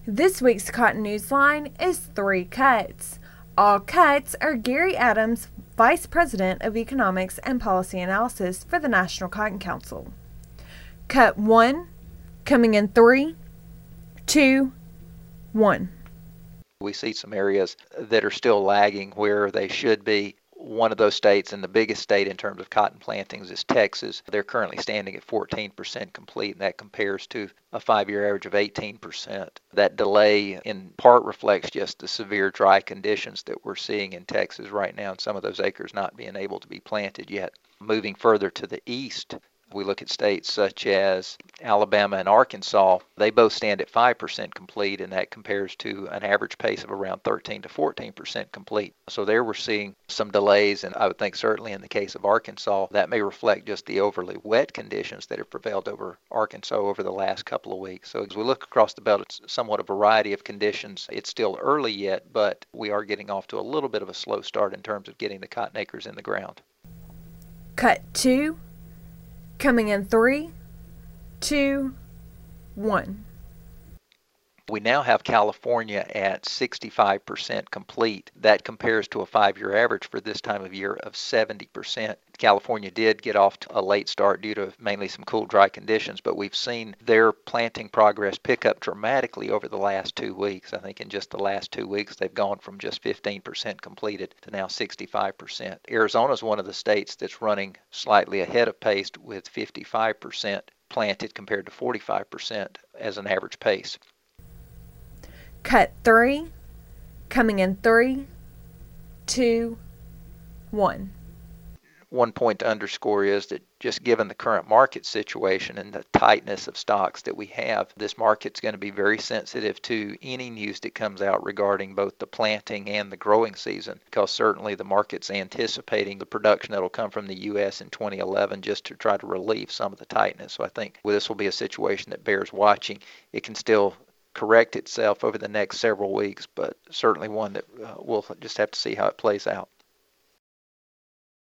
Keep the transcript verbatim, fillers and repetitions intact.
This week's Cotton Newsline is Three Cuts. All cuts are Gary Adams, Vice President of Economics and Policy Analysis for the National Cotton Council. Cut one, coming in three, two, one. We see some areas that are still lagging where they should be. One of those states, and the biggest state in terms of cotton plantings, is Texas. They're currently standing at fourteen percent complete, and that compares to a five-year average of eighteen percent. That delay in part reflects just the severe dry conditions that we're seeing in Texas right now, and some of those acres not being able to be planted yet. Moving further to the east, we look at states such as Alabama and Arkansas. They both stand at five percent complete, and that compares to an average pace of around thirteen to fourteen percent complete. So there we're seeing some delays, and I would think certainly in the case of Arkansas, that may reflect just the overly wet conditions that have prevailed over Arkansas over the last couple of weeks. So as we look across the belt, it's somewhat a variety of conditions. It's still early yet, but we are getting off to a little bit of a slow start in terms of getting the cotton acres in the ground. Cut two, coming in three, two, one. We now have California at sixty-five percent complete. That compares to a five-year average for this time of year of seventy percent. California did get off to a late start due to mainly some cool, dry conditions, but we've seen their planting progress pick up dramatically over the last two weeks. I think in just the last two weeks, they've gone from just fifteen percent completed to now sixty-five percent. Arizona is one of the states that's running slightly ahead of pace with fifty-five percent planted compared to forty-five percent as an average pace. Cut three, coming in three, two, one. One point to underscore is that just given the current market situation and the tightness of stocks that we have, this market's going to be very sensitive to any news that comes out regarding both the planting and the growing season, because certainly the market's anticipating the production that will come from the U S in twenty eleven just to try to relieve some of the tightness. So I think this will be a situation that bears watching. It can still correct itself over the next several weeks, but certainly one that uh, we'll just have to see how it plays out.